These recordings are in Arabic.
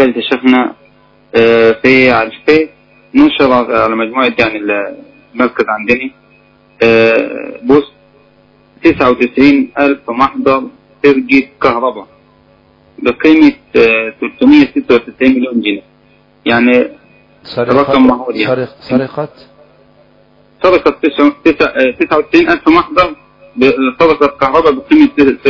كانت يا شيخنا في على الفيس نشر على مجموعة يعني المركز عندنا بوست 99,000 محضر سرقة كهرباء بقيمة 396 مليون جنيه. يعني رقم مهول يعني. سرقة 99,000 محضر سرقة كهرباء بقيمة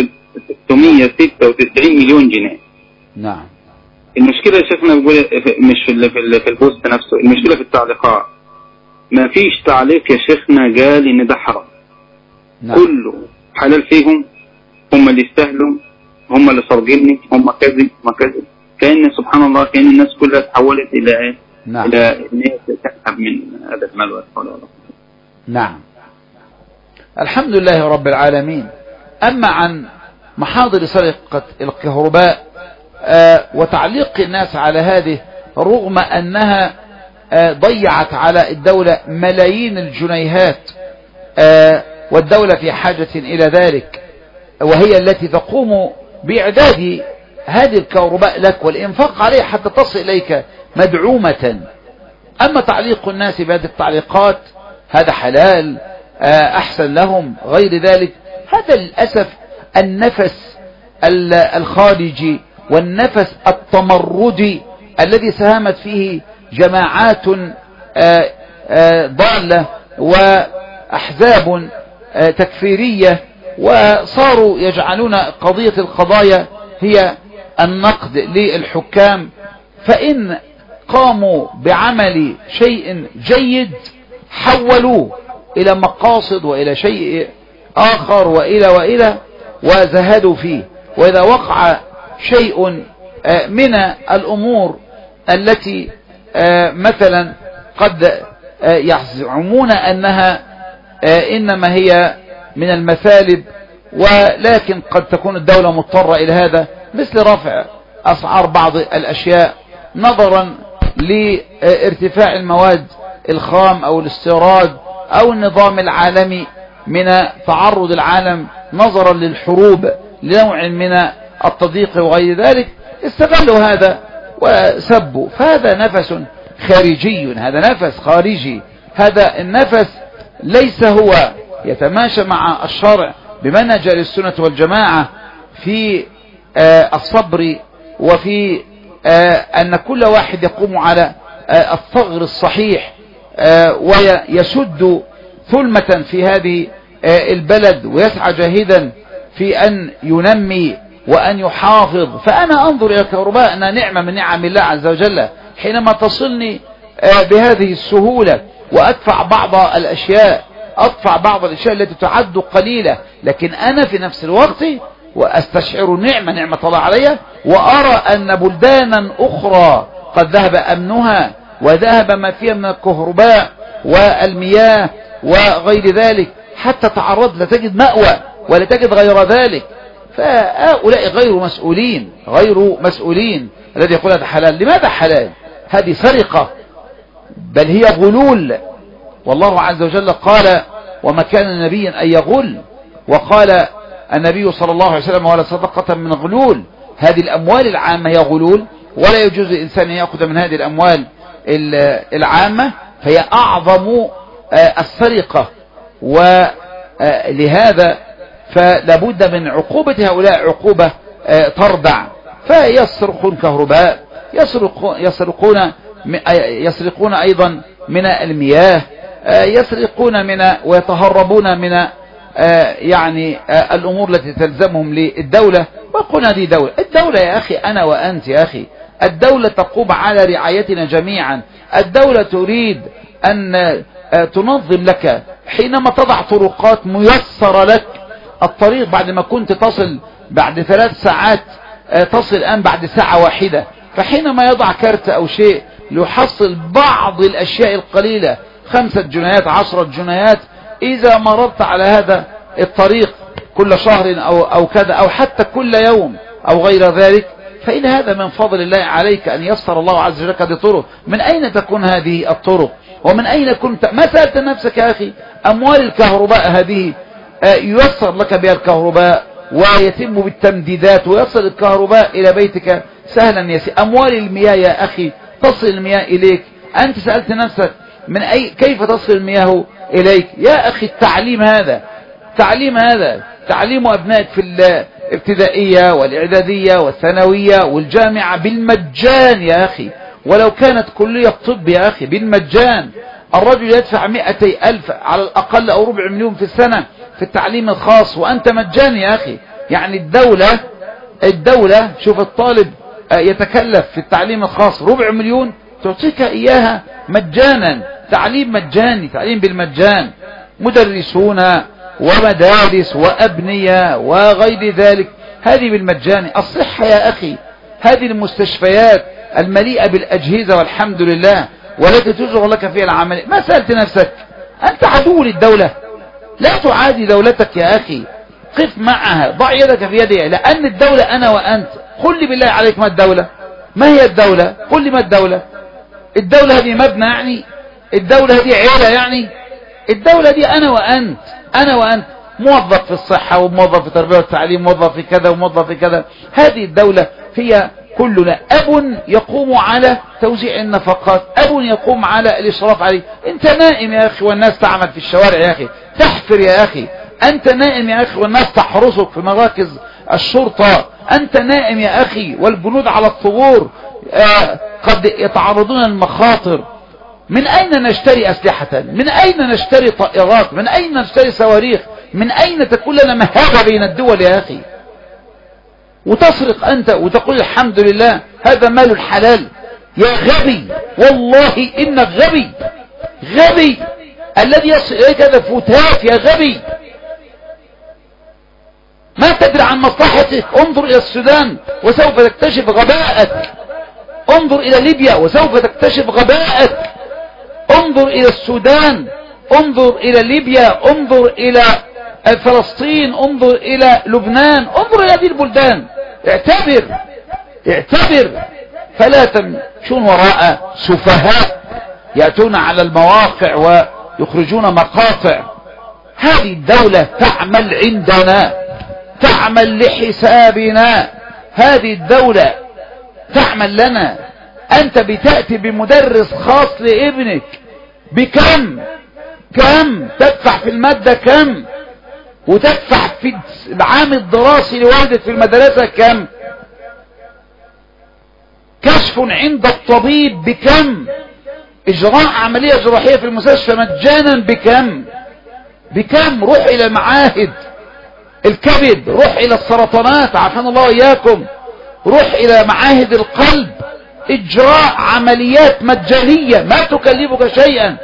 696 مليون جنيه. نعم. المشكلة يا شيخنا بقول مش في البوست نفسه، المشكلة في التعليقات. ما فيش تعليق يا شيخنا قال ان ده حرام. نعم. كله حلال فيهم، هم اللي يستاهلوا، هم اللي سرقني، هم كذب ما كذب. كأن سبحان الله كأن الناس كلها تحولت الى ايه؟ نعم. الى ان هي تسحب من هذا المال والحول. نعم. الحمد لله رب العالمين. اما عن محاضر سرقة الكهرباء وتعليق الناس على هذه رغم أنها ضيعت على الدولة ملايين الجنيهات والدولة في حاجة إلى ذلك، وهي التي تقوم بإعداد هذه الكهرباء لك والإنفاق عليها حتى تصل إليك مدعومة. أما تعليق الناس بهذه التعليقات هذا حلال، أحسن لهم، غير ذلك. هذا للأسف النفس الخارجي والنفس التمردي الذي ساهمت فيه جماعات ضالة وأحزاب تكفيرية، وصاروا يجعلون قضية القضايا هي النقد للحكام. فإن قاموا بعمل شيء جيد حولوه إلى مقاصد وإلى شيء آخر وإلى وزهدوا فيه. وإذا وقع شيء من الأمور التي مثلا قد يزعمون أنها إنما هي من المثالب، ولكن قد تكون الدولة مضطرة إلى هذا، مثل رفع أسعار بعض الأشياء نظرا لارتفاع المواد الخام أو الاستيراد أو النظام العالمي من تعرض العالم نظرا للحروب لنوع من التضييق وغير ذلك، استغلوا هذا وسبوا. فهذا نفس خارجي، هذا نفس خارجي، هذا النفس ليس هو يتماشى مع الشرع بمنهج السنة والجماعة في الصبر وفي أن كل واحد يقوم على الثغر الصحيح ويسد ثلمة في هذه البلد ويسعى جاهدا في أن ينمي وأن يحافظ. فأنا أنظر إلى الكهرباء أنها نعمة من نعم الله عز وجل حينما تصلني بهذه السهولة، وأدفع بعض الأشياء التي تعد قليلة، لكن أنا في نفس الوقت وأستشعر نعمة الله علي، وأرى أن بلدانا أخرى قد ذهب أمنها وذهب ما فيها من الكهرباء والمياه وغير ذلك، حتى تعرض لا تجد مأوى ولا تجد غير ذلك. فهؤلاء غير مسؤولين. الذي يقول هذا حلال، لماذا حلال؟ هذه سرقة، بل هي غلول. والله عز وجل قال وما كان نبيا أن يغل، وقال النبي صلى الله عليه وسلم ولا صدقة من غلول. هذه الأموال العامة هي غلول، ولا يجوز الإنسان أن يأخذ من هذه الأموال العامة، فهي أعظم السرقة. ولهذا فلابد من عقوبة هؤلاء عقوبة تردع. فيسرقون كهرباء، يسرقون أيضا من المياه، يسرقون من ويتهربون من يعني الأمور التي تلزمهم للدولة. وقلنا دي الدولة يا أخي، أنا وأنت يا أخي، الدولة تقوم على رعايتنا جميعا. الدولة تريد أن تنظم لك حينما تضع طرقات ميسرة لك الطريق، بعد ما كنت تصل بعد 3 ساعات تصل الآن بعد ساعة واحدة. فحينما يضع كارت أو شيء ليحصل بعض الأشياء القليلة 5 جنيهات 10 جنيهات، إذا مررت على هذا الطريق كل شهر أو كذا أو حتى كل يوم أو غير ذلك، فإن هذا من فضل الله عليك أن يسر الله عز وجل هذه الطرق. من أين تكون هذه الطرق؟ ومن أين كنت؟ ما سألت نفسك يا أخي؟ أموال الكهرباء هذه ييسر لك بها الكهرباء ويتم بالتمديدات ويصل الكهرباء إلى بيتك سهلا يسير. أموال المياه يا أخي تصل المياه إليك، أنت سألت نفسك كيف تصل المياه إليك يا أخي؟ التعليم هذا، تعليم أبنائك في الابتدائية والإعدادية والثانوية والجامعة بالمجان يا أخي، ولو كانت كلية طب يا أخي بالمجان. الرجل يدفع 200,000 على الأقل أو 250,000 في السنة في التعليم الخاص وأنت مجان يا أخي. يعني الدولة شوف الطالب يتكلف في التعليم الخاص 250,000 تعطيك إياها مجانا، تعليم مجاني، تعليم بالمجان، مدرسون ومدارس وأبنية وغير ذلك، هذه بالمجان. الصحة يا أخي، هذه المستشفيات المليئة بالأجهزة والحمد لله، والتي تجرى لك فيها العملية. ما سألت نفسك أنت عدو للدولة؟ لا تعادي دولتك يا أخي، قف معها، ضع يدك في يدها، لأن الدولة أنا وأنت. قل لي بالله عليك ما الدولة؟ ما هي الدولة؟ قل لي ما الدولة؟ الدولة هذه مبنى يعني؟ الدولة هذه عيلة يعني؟ الدولة دي أنا وأنت، موظف في الصحة وموظف في التربية والتعليم، موظف في كذا وموظف في كذا. هذه الدولة هي كلنا. أب يقوم على توزيع النفقات، أب يقوم على الإشراف عليه. أنت نائم يا أخي والناس تعمل في الشوارع يا أخي، تحفر يا أخي. أنت نائم يا أخي والناس تحرسك في مراكز الشرطة. أنت نائم يا أخي والجنود على الثغور قد يتعرضون للمخاطر. من أين نشتري أسلحة؟ من أين نشتري طائرات؟ من أين نشتري صواريخ؟ من أين تكون لنا مهابة بين الدول يا أخي؟ وتسرق أنت وتقول الحمد لله هذا مال الحلال. يا غبي، والله إنك غبي الذي يصل إليك هذا فتات يا غبي، ما تدري عن مصلحتك. انظر إلى السودان وسوف تكتشف غباءك، انظر إلى ليبيا وسوف تكتشف غباءك، انظر إلى السودان، انظر إلى ليبيا، انظر إلى فلسطين، انظر إلى لبنان، انظر إلى هذه البلدان. اعتبر فلا تمشون وراء سفهاء يأتون على المواقع ويخرجون مقاطع. هذه الدولة تعمل عندنا، تعمل لحسابنا، هذه الدولة تعمل لنا. أنت بتأتي بمدرس خاص لابنك بكم؟ تدفع في المادة كم؟ وتدفع في العام الدراسي لوالدك في المدرسة كم؟ كشف عند الطبيب بكم؟ إجراء عملية جراحية في المستشفى مجانا بكم؟ روح إلى معاهد الكبد، روح إلى السرطانات عافانا الله وإياكم، روح إلى معاهد القلب، إجراء عمليات مجانية ما تكلفك شيئا.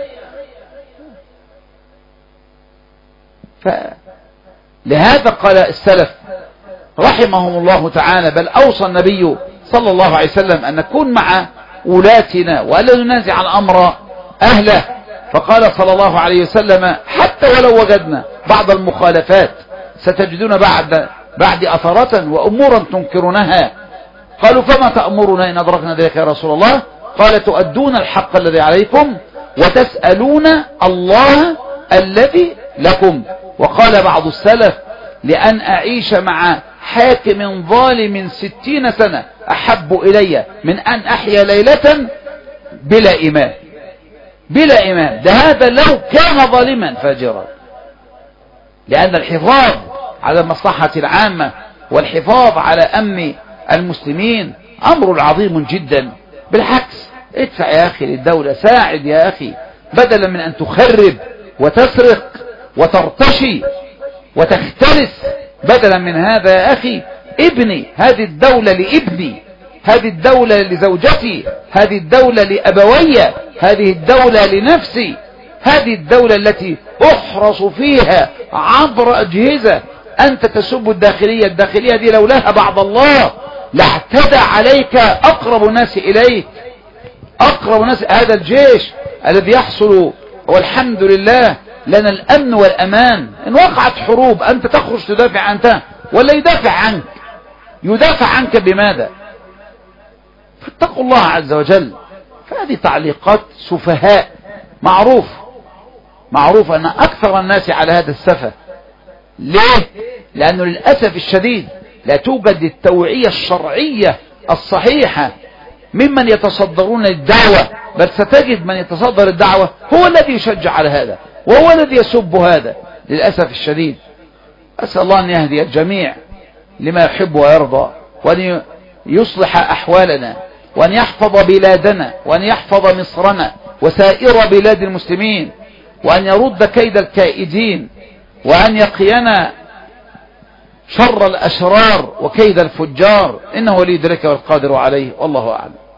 لهذا قال السلف رحمهم الله تعالى، بل أوصى النبي صلى الله عليه وسلم أن نكون مع ولاتنا وألا ننازع الأمر أهله. فقال صلى الله عليه وسلم حتى ولو وجدنا بعض المخالفات ستجدون بعد أثرة وأمورا تنكرونها. قالوا فما تأمرنا إن أدركنا ذلك يا رسول الله؟ قال تؤدون الحق الذي عليكم وتسألون الله الذي لكم. وقال بعض السلف لأن أعيش مع حاكم ظالم 60 سنة أحب إلي من أن أحيا ليلة بلا إمام. ده هذا لو كان ظالما فاجرا، لأن الحفاظ على المصلحة العامة والحفاظ على أمن المسلمين أمر عظيم جدا. بالعكس ادفع يا أخي للدولة، ساعد يا أخي، بدلا من أن تخرب وتسرق وترتشي وتختلس. بدلا من هذا يا أخي ابني هذه الدولة لابني، هذه الدولة لزوجتي، هذه الدولة لأبوي، هذه الدولة لنفسي، هذه الدولة التي أحرص فيها عبر أجهزة. أنت تسب الداخلية دي لولاها بعد الله لاعتدى عليك أقرب الناس إليك، أقرب الناس. هذا الجيش الذي يحصل والحمد لله لنا الأمن والأمان. إن وقعت حروب أنت تخرج تدافع عنها ولا يدافع عنك بماذا؟ فاتقوا الله عز وجل. فهذه تعليقات سفهاء. معروف أن أكثر الناس على هذا السفه. ليه؟ لأنه للأسف الشديد لا توجد التوعية الشرعية الصحيحة ممن يتصدرون الدعوة، بل ستجد من يتصدر الدعوة هو الذي يشجع على هذا وهو الذي يسب هذا للأسف الشديد. أسأل الله أن يهدي الجميع لما يحب ويرضى، وأن يصلح أحوالنا، وأن يحفظ بلادنا، وأن يحفظ مصرنا وسائر بلاد المسلمين، وأن يرد كيد الكائدين، وأن يقينا شر الأشرار وكيد الفجار، إنه ولي ذلك والقادر عليه، والله أعلم.